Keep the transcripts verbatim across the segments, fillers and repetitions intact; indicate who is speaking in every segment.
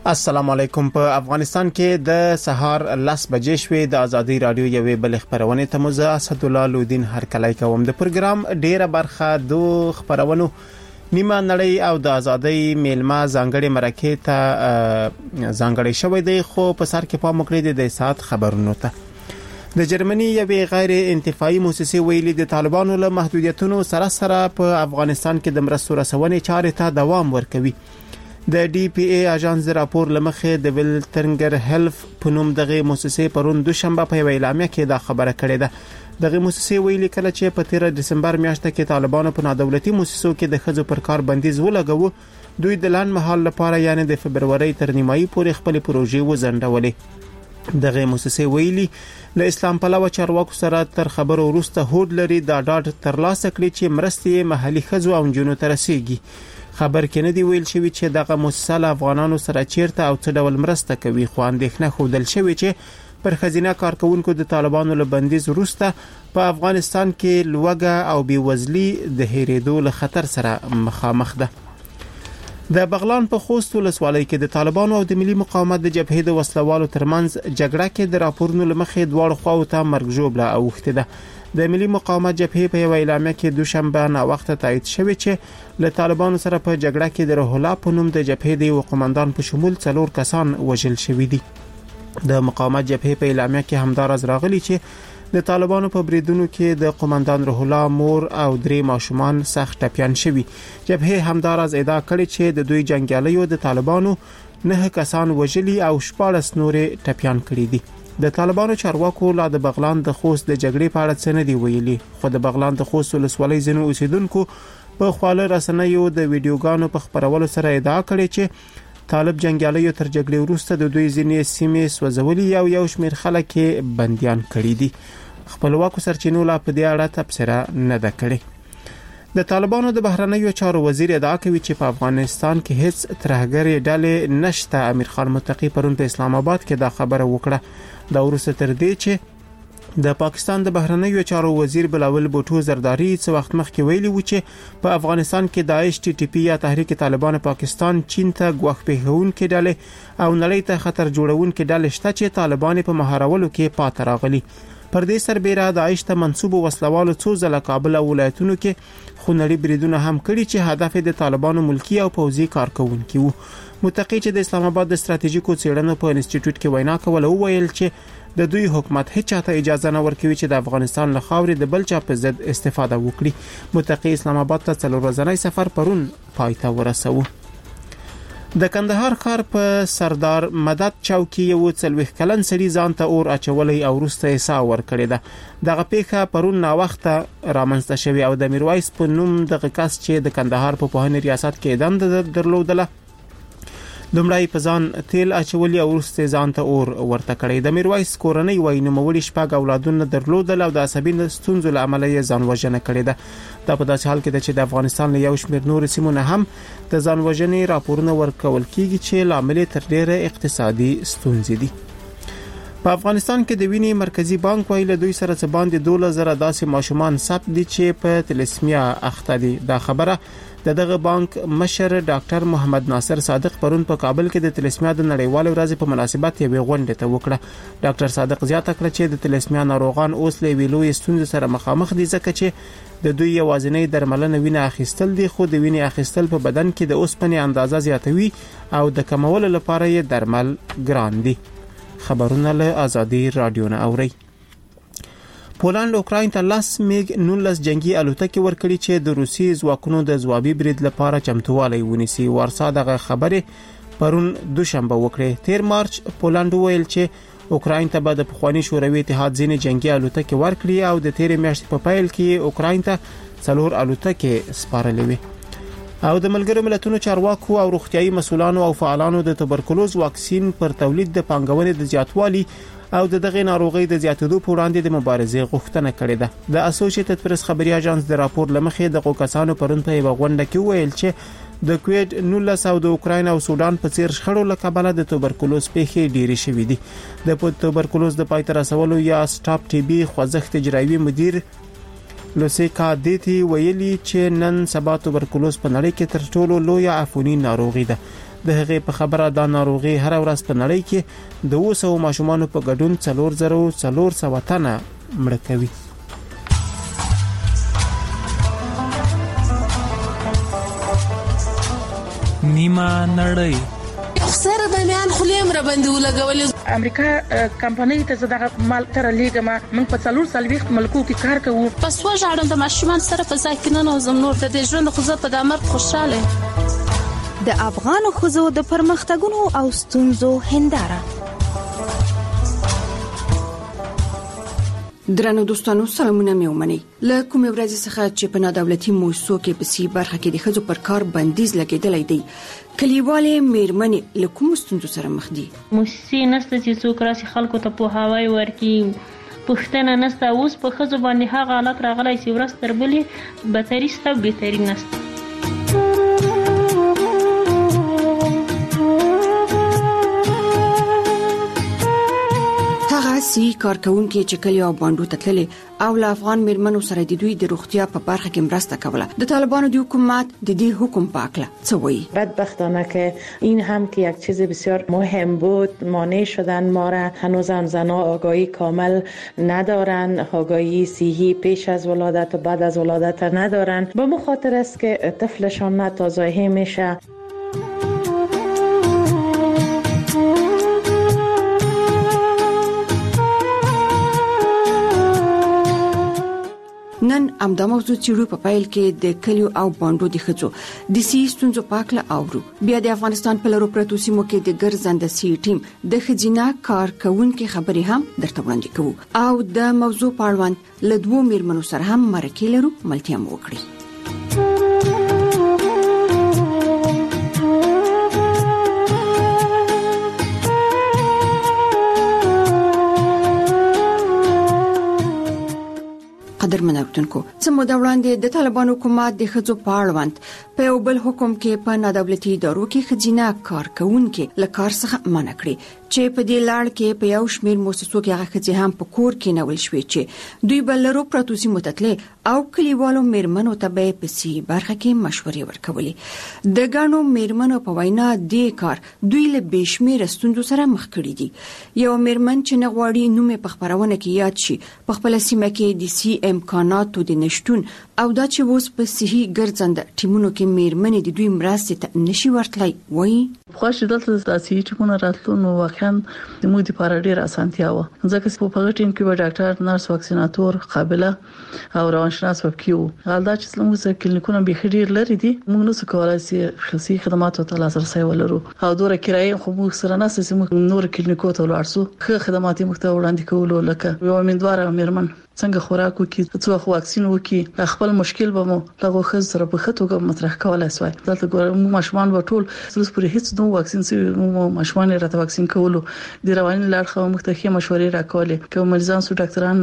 Speaker 1: السلام علیکم. په افغانستان کې د سهار لس بجې شوې د ازادي رادیو یوې بل خبرونه ته مزه اسد الله لودین هر کله کوم د پروګرام ډیره برخه دو خبرونو نیمه نړۍ او د ازادي میلمه ځانګړي مرکه ته ځانګړي شوې دی، خو په سر کې پام وکړئ د سات خبرونو ته د جرمني یوې غیر انتفاعي مؤسسې ویلي د طالبانو له محدودیتونو سره سره په افغانستان کې د مرستو رسونې چارې ته دوام ورکوي. د ډي پی ای اژانس راپور لمخې د ویلټرنګر هیلف په نوم دغه مؤسسې پرون دوشنبه په اعلامیه کې دا خبره کړې ده. دغه مؤسسې ویلي کله چې په تیر دسمبر میاشت کې طالبانو په نادولتي مؤسسو کې د خځو پر کار بندیز ولګاوه، دوی د لاند مهال لپاره یعنی د فبروري تر نیمایي پورې خپل پروژې وزندولې. دغه مؤسسې ویلي له اسلام پلوه چارواکو سره تر خبرو وروسته هوډ لري دا ډاډ ترلاسه کړي چې مرستې محلي خځو او جنونو ته رسیږي. خبر کې نه دی ویل شوی چې دغه مؤسسه له افغانانو سره چیرته او څه ډول مرسته کوي، خو اندېښنه خوندل شوی چې پر خزینه کارکونکو د طالبانو له بندیز وروسته په افغانستان کې لوږه او بیوزلي د هېرېدو له خطر سره مخامخ ده. د بغلان په خوست ولسوالۍ کې د طالبانو او د ملي مقاومت د جبهې د وسلوالو ترمنځ جګړه کې د راپورونو لمخې دواړو خواو ته مرګ ژوبله اوښتې ده. د ملي مقاومت جبهې په یو اعلامیه کې دوشنبه نا وخت تایید شوی چې له طالبانو سره په جګړه کې د روح الله په نوم د جبهې د یو قومندان په شمول څلور کسان وژل شوي دي. د مقاومت جبهې په اعلامیه کې همدارز راغلي چې د طالبانو په بریدونو کې د قومندان روح الله مور او درې ماشومان سخت ټپيان شوي. جبهې همدارز ادعا کړې چې د دوی جنگیالیو د طالبانو نه کسان وژلي او شپږ نورې ټپيان کړي دي. د طالبانو چارواکو لا د بغلان د خوست د جګړې په اړه څه نه دی ویلي، خو د بغلان د خوست ولسوالۍ ځینو اوسیدونکو په خواله رسنیو د ویډیوګانو په خبرولو سره ادعا کړې چې طالب جنگیالیو تر جګړې وروسته د دوی ځینې سیمې سوځولي او یو شمېر خلک بنديان کړي دي. خپلواکو سرچینو لا په دې اړه تبصره نه ده کړې. د طالبانو د بهرنیو چارو وزیر ادعا کوي چې په افغانستان کې هیڅ ترهګرې ډلې نشته. امیر خان متقی پرون په اسلام آباد کې دا خبره وکړه. دا وروسته تر دې چې د پاکستان د بهرنیو چارو وزیر بلاول بوټو زرداری څو وخت مخکې ویلي و چې په افغانستان کې داعش ټي ټي پی یا تحریک طالبان پاکستان چین ته ګواښ پیښونکې ډلې او نړۍ ته خطر جوړونکې ډلې شته چې طالبان په مهارولو کې پات راغلي. پر دې سربېره داعش ته منسوب وسلوالو څو ځله کابل او ولایتونو کې خونړي بریدونه هم کړي چې هدف د طالبانو ملکی او پوځي کارکونکي وو. متقی چې د اسلام آباد د ستراتیژیکو څېړنو په انسټیټیوټ کې وینا کوله وویل چې د دوی حکومت هیڅ چاته اجازه نه ورکوي چې د افغانستان له خاورې د بل چا په ضد استفاده وکړي. متقی اسلام آباد ته څلور ورځنی سفر پرون پای ته ورسوه. د کندهار ښار په سردار مدد چوکي یو څلوېښت کلن سړي ځان ته اور اچولې او وروسته یې ساه ورکړې ده. دغه پیښه پرون نا وخته رامنځته شوې او د میرویس په نوم دغه کس چې د کندهار په پوهنې ریاست کې دنده درلودله لومړی په ځان تیل اچولي او وروسته ځان ته اور ورته کړی. د میرویس کورنۍ وایي نوموړي شپږ اولادونه درلودل او د عصبي ستونزو له امله یې ځان وژنه کړې ده. دا په داسې حال کې ده چې د افغانستان له یو شمېر نور سیمو نه هم د ځان وژنې راپورونه ورکول کیږي چې لامل تر ډیره اقتصادي ستونزې دي. په افغانستان کې د وینې مرکزی بانک ویل دوی سره څه باندې دوله زره داسې ماشومان ثبت دي چې په تلسمیا اخته دي. دا خبره د دغه بانک مشر ډاکټر محمد ناصر صادق پرون په کابل کې د تلسمیا د نړیوال ورځې په مناسبت یوې غونډې ته وکړه. ډاکټر صادق زیاته کړه چې د تلسمیا ناروغان اوس له ویلوي ستونزې سره مخامخ دي ځکه چې د دوی یوازینی درملنه وینه اخیستل دي، خو د وینې اخیستل په بدن کې د اوسپنې اندازه زیاتوي او د کمولو لپاره یې درمل ګران دي. خبرونه له ازادي رادیو نه اوري. پولند اوکراین ته لاس میګ نولس جنگي الوتکې ورکړي چې د روسي ځواکونو د ځوابي برید لپاره چمتووالی ونیسي. وارسا دغه خبره پرون دوشنبه وکړه. تیر مارچ پولند ویل چې اوکراین ته به د پخوانی شوروي اتحاد ځینې جنگي الوتکې ورکړي او د تیر میاشتې په پیل کې اوکراین ته څلور الوتکې سپارلې وي. او د ملګرو ملتونو چارواکو او روغتيایي مسؤلانو او فعالانو د توبرکلوز واکسین پر تولید د پانګونې د زیاتوالي او د دغه ناروغي د زیاتېدو په وړاندې د مبارزې غوښتنه کړې ده. د اسوسییټډ پریس خبري اژانس د راپور لمخې د کسانو پرون په یو غونډه کې ویل چې د کووید نولس او د اوکراین او سودان په څیر شخړو له کبله د توبرکلوز پیښې ډېرې شوې دي. د توبرکلوز د پای ته رسولو یا سټاپ ټي بي خوځښت اجرایي مدیر لوسیکا دیتی ویلي چې نن سبا توبرکلوز په نړۍ کې تر ټولو لوی عفوني ناروغي ده. د هغې په خبره دا ناروغي هر ورځ په نړۍ کې د اوه سوه ماشومانو په ګډون څلور زره څلور سوه تنه مړه کوي.
Speaker 2: نیمه نړۍ
Speaker 3: سره د میان خلیم را باندې ولګولې.
Speaker 4: امریکا کمپنۍ ته زده مال تر لیګما موږ په څلور سال وخت ملکو کې کار کوو.
Speaker 3: پس وژاړم د ماشومان سره په ځای کې نه نوزم نور د دې ژوند خو زه په دامر خوشاله.
Speaker 5: د افغان خوځو د پرمختګونو او ستونزو هنداره.
Speaker 6: درنو دوستانو سلامونه مې ومني. له کومې ورځې څخه چې په نادولتي موسسو کې په سی برخه کې د ښځو پر کار بندیز لګیدلای دی، کلیوالې میرمنې له کوم ستونزو سره مخ دي؟
Speaker 7: موسسې نشته چې څوک راسي خلکو ته پوهاوی ورکړي، پښتنه نشته. اوس په ښځو باندې هغه حالت راغلی چې ورځ تر بلې بدتري شته او بهتري نشته.
Speaker 6: سی کارکونکو چې کلی او باندو تتللي او له افغان میرمنو سره د دوی د روغتیا په برخه کې مرسته کوله. د طالبانو د حکومت د دې حکم پاکله څه وایي؟
Speaker 8: بدبختانه که این هم که یک چیز بسیار مهم بود مانع شدن ما را. هنوز هم زنها آگاهی کامل ندارن، آگاهی صحی پیش از ولادت و بعد از ولادت ندارن. به مو خاطر است که طفلشان ناتازایی میشه. نن امدا موضوع چې په پایل کې د کلیو او باندو د خځو د سی ستونزو پاکله اورو. بیا د افغانستان په لورو پروتو سیمو کې د ګرځنده سی ټیم د خځینا کارکونکو خبرې هم درته وړاندې کوو او د موضوع په اړوند له دوو میرمنو سره هم مرکه لرو ملتیا مو وکړي. قدرمن اورېدونکو، څه موده وړاندې د طالبانو حکومت د ښځو په اړوند په یو بل حکم کې په نادولتي ادارو کې ښځینه کارکونکو له کار څخه منع کړي چې په دې لړ کې په یو شمېر مؤسسو کې هغه ښځې هم په کور کې نول شوې چې دوی بل لرو پروتوسي متتلې او کلیوالو میرمنو ته به په سی برخه کې مشورې ورکولې. د ګڼو میرمنو په وینا دې کار دوی له بشمیر ستونزو سره مخ کړي دي. یو میرمن چې نه غواړي نوم په خبرونه کې یاد شي په خپل سیمه کې د سی امکاناتو د نشټون او دا چې اوس په صحي ګرځنده ټیمونو کې میرمنې د دوی مرستې ته نشي ورتلای وایي.
Speaker 9: خوښ دلته د صحي ټیمونو راتلو نو واقعا د مو د لپاره ډیر اسانتیا و، ځکه چې په هغه ټیم کې به ډاکټر، نرس، واکسیناتور، قابله او روانشناس وکیو. غلدا چې موږ کلینیکونه به ډیر لري دي، موږ نو څه کولای شي خصوصي خدماتو ته لاسرسي ولرو او دوره کرایه خو موږ سره نه سې موږ نور کلینیکو ته ورسو خو خدمات موږ ته وړاندې کولو لکه یو امیدواره میرمن څنګه خوراک وکي، څو واکسین وکي، خپل مشکل به مو لغه خز سره په خطوګه مطرح کولای شوی. دلته ګورم ماشومان به ټول سلس پرې هیڅ نو واکسین سي مو ماشومان راته واکسین کولو د رواني لار خو مختخي مشورې راکولې کوم مریضان سو ډاکټران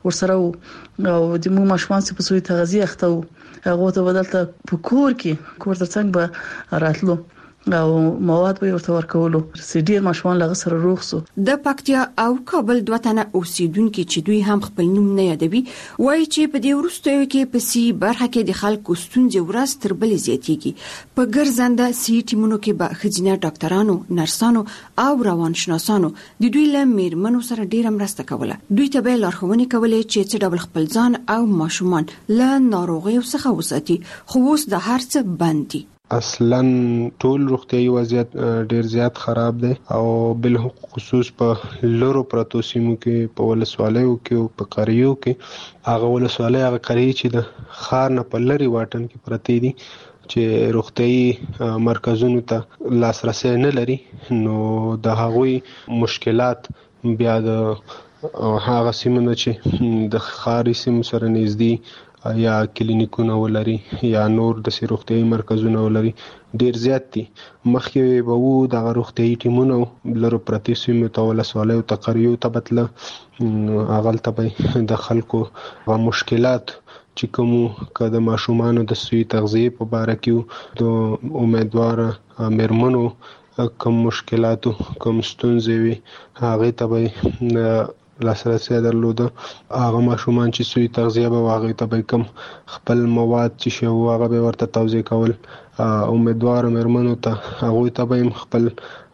Speaker 9: ورسره او د مو ماشومان سي په سوی تغذیه اخته هغه ته بدلته په کور کې کور ترڅنګ به راتلو او مواد به ورته ورکولو. سیډیر ماشومان لغه سره روغ سو.
Speaker 6: د پکتیا او کابل دوه تنه اوسیدونکو چې دوی هم خپل نوم نه یادوي وایي چې په دې وروستیو کې په سی برخه کې د خلکو ستونزې ورځ تر بلې زیاتېږي. په ګرځنده سی ټیمونو کې به ښځینه ډاکټرانو، نرسانو او روانشناسانو د دوی له میرمنو سره ډیره مرسته کوله. دوی ته به لارښوونې کولې چې څه ډول خپل ځان او ماشومان له ناروغیو څخه وساتي، خو اوس د هر څه بند دي.
Speaker 10: اصلا ټول روغتيایي وضعیت ډیر زیات خراب دی او بل خصوص په لورو پروتو سیمو کې په ولسوالیو کې او په قریو کې هغه ولسوالۍ هغه قریه چې د خار نه په لري واټن کې پرتی دي چې روغتيایي مرکزونو ته لاسرسي نه لري، نو د هغوی مشکلات بیا د هغه سیمو چې د خاري سیمو سره نږدې یا کلینیکونه ولري یا نور د روغتيایي مرکزونه ولري ډیر زیات دي. مخکې به وو د روغتيایي ټیمونو لرو پرتی سیمو ته ولسوالیو ته قریو ته بتله اغل ته د خلکو غو مشکلات چې کوم کده ماشومان د سوی تغذیه په اړه کې د امیدوار میرمنو کوم مشکلاتو کوم ستونزې وي هغه ته به لاسرسي درلوده. هغه ماشومان چې سوی تغذیه به واغې ته به کم خپل مواد چې شو هغه به ورته توزیع کول امیدوار مېرمنو ته هغه ته به خپل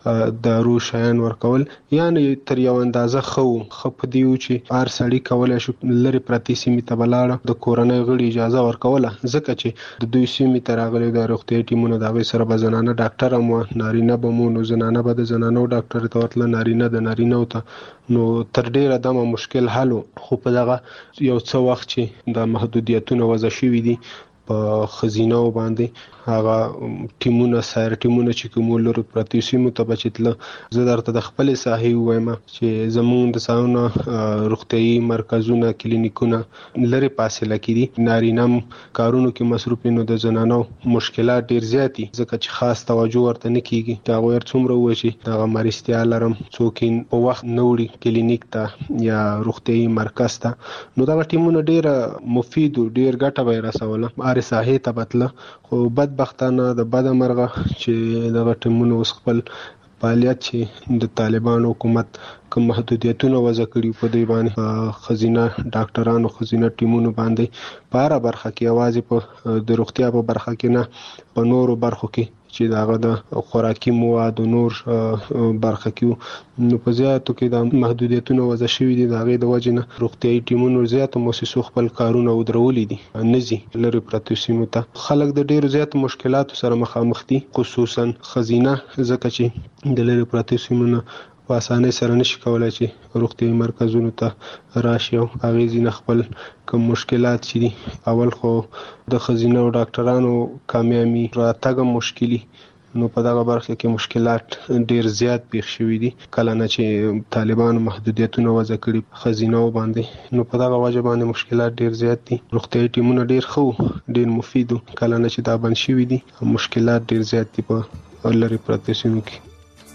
Speaker 10: دارو شایان ورکول، یعنی تر یو اندازه خو خپ دیو چې هر سړی کولای شو لری پرتی سیمې ته بلاړه د کورنۍ غړي اجازه ورکوله، ځکه چې د دوی سیمې ته راغلي د روغتي ټیمونو د هغې سره به زنانه ډاکټر هم نارینه به مو نو زنانه به د زنانو ډاکټر ته ورتله، نارینه د نارینه ته، نو تر ډیره دمه مشکل حل خو په دغه یو څه وخت چې د محدودیتونو وضع شوي دي په خزینه باندې هغه ټیمونه سایر ټیمونه چې کوم لري پرتی سیمو ته بچتله. زه درته د خپل صحیح وایم چې زموږ د ساونه روغتي مرکزونه کلینیکونه لري فاصله کې دي، نارینم کارونو کې مصروف نو د زنانو مشکلات ډیر زیاتی ځکه چې خاص توجه ورته نه کیږي. دا غوړ څومره وشي دا مرستیا لرم څوک په وخت نوړي کلینیک ته یا روغتي مرکز ته، نو دا ټیمونه ډیر مفید او ډیر ګټه به رسوله اره ساحه ته بتله. خو بدبختانه د بد مرغه چې د ټیمونو وس خپل فعالیت چې د طالبان حکومت کوم محدودیتونه وضع کړي په دی باندې خزینه ډاکټرانو خزینه ټیمونو باندې په هر برخه کې आवाज په د روغتیا په برخه کې نه په نورو برخو کې چې داغه د خوراکي مواد او نور برخه کې نو په زیاتو کې د محدودیتونو وضع شوي دي، داغه د وجه نه روغتيایي ټیمونو زیاتو مؤسسو خپل کارونه ودرولې دي، نزي لري پرتو سیمو ته خلک د ډیرو زیات مشکلاتو سره مخامخ دي، خصوصا خزینه ځکه چې د لري پرتو سیمو نه په اسانه سره نشي کولای چې روغتيایي مرکزونو ته راشي او هغه ځینې خپل کوم مشکلات چې دي. اول خو د خزینه او ډاکټرانو کامیابی راتګ مشکلي، نو په دغه برخه کې مشکلات ډیر زیات پیښ شوي دي کله نه چې طالبان محدودیتونه وضع کړي خزینه باندې، نو په دغه وجه باندې مشکلات ډیر زیات دي. روغتيایي ټیمونه ډیر خو ډیر مفید کله نه چې دا بند شوي دي، مشکلات ډیر زیات دي په لری پرتو سیمو کې.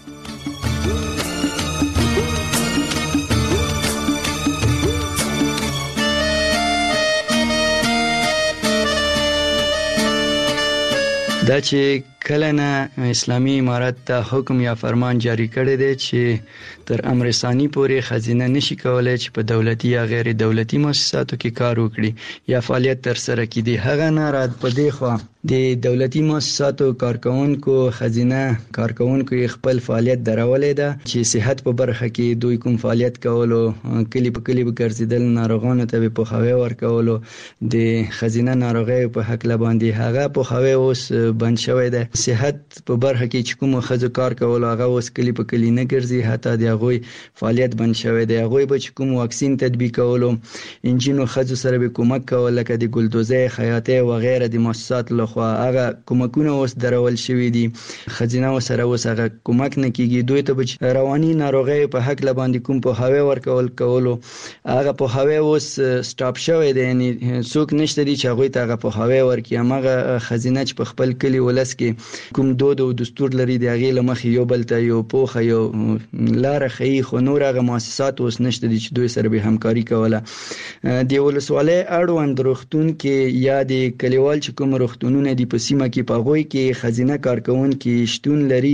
Speaker 11: دا چې کله نه اسلامي امارت ته حکم یا فرمان جاری کړی دی چې تر امر ثانی پورې خزینه نشي کولای چې په دولتي یا غیر دولتي مؤسساتو کې کار وکړي یا فعالیت تر سره کړي. هغه نه رات په دی خو د دولتي مؤسساتو کارکونکو خزینه کارکونکو خپل فعالیت درولې ده چې صحت په برخه کې دوی کوم فعالیت کولو کلی په کلی به ګرځیدل، ناروغانو ته په خوي ورکولو، د خزینه ناروغي په حق لباندې هغه په خوي اوس بند شوی ده. صحت په برخه کې چې کوم خزو کار کول هغه اوس کلی په کلی نه ګرځي، حتی د هغه فعالیت بند شوی دی. هغه به چې کوم واکسین تطبیق کولو انجینو خزو سره به کومک کول لکه د ګلدوزې خیاطه و غیره د مؤسسات لخوا هغه کومکونه اوس درول شوی دي. خزینه سره اوس هغه کومک نه کیږي. دوی ته رواني ناروغي په حق لباندې کوم په هوا ورکول کولو هغه په هوا اوس سټاپ شوی دی، یعنی څوک نشته دي چې هغه ته هغه په هوا ورکي. هغه خزینه چې په خپل کلی ولس کې کوم دود او دستور لري دی هغه لمخ یو بل ته یو پوخه یو لار خي خو نور هغه مؤسسات اوس نشته دي چې دوی سره به همکاري کوله. دی ولسواله اړوند روغتون کې یا د کلیوال چې کوم روغتونونه دی په سیمه کې پاغوي کې خزینه کارکون کې شتون لري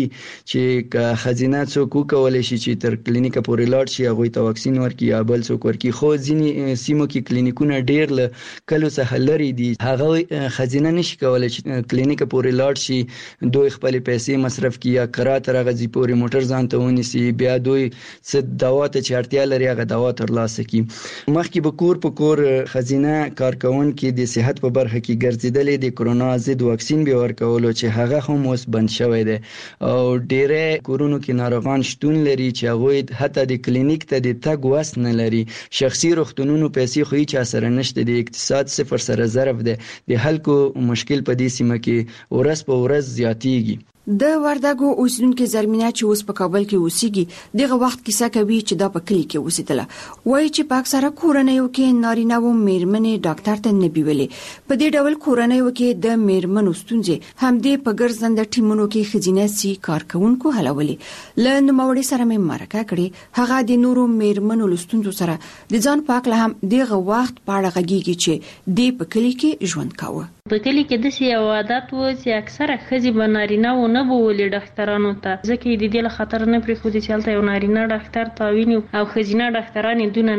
Speaker 11: چې خزینه څوک کولای شي چې تر کلینیک پورې لاړ شي هغه ته واکسین ورکړي یا بل څوک ورکړي. خو ځینی سیمو کې کلینیکونه ډیر ل کلو څخه لري دي، هغه خزینه نشي کولای چې کلینیک پورې لاړ شي، دوی خپل پیسې مصرف کړي یا قرات راغځي پورې موټر ځان ته ونیسي، بیا دوی څه دوا ته چارتیا لري هغه دوا ترلاسه کړي. مخکې به کور په کور خزینه کارکون کې د صحت په برخه کې ګرځیدلې د کرونا ضد واکسین به ورکولو چې هغه هم اوس بند شوی دی او ډېر کورونو کې ناروغان شتون لري چې هغه حتی د کلینیک ته د تګ وس نه لري. شخصي روغتونونو پیسې خو هیڅ اثر نشته، د اقتصاد صفر سره ضرب دی. د خلکو مشکل په دې سیمه کې ورځ په ورځ زیاتیږي.
Speaker 6: د وردګو اوسیدونکو زرمینه چې اوس په کابل کې اوسېږي دغه وخت کیسه کوي چې دا په کلی کې اوسېدله، وایي چې په اکثره کورنیو کې نارینه و میرمنې ډاکټر ته نه بیولې. په دې ډول کورنیو کې د میرمنو ستونزې همدې په ګرځنده ټیمونو کې خزینه سي کارکونکو حلولې. له نوموړي سره مې مرکه کړې، هغه د نورو میرمنو لستونزو سره د ځان پاک له هم دغه وخت پاړه غږیږي چې د په کلی کې ژوند کاوه.
Speaker 7: په کلی کې د سیاو عادت و چې اکثره خزي بنارینه و نه بولې ډاکټرانو ته، ځکه د دې له خطر نه پرې خو دي چې هلته یو نارینه ډاکټر تعوین او خزینه ډاکټرانې دونه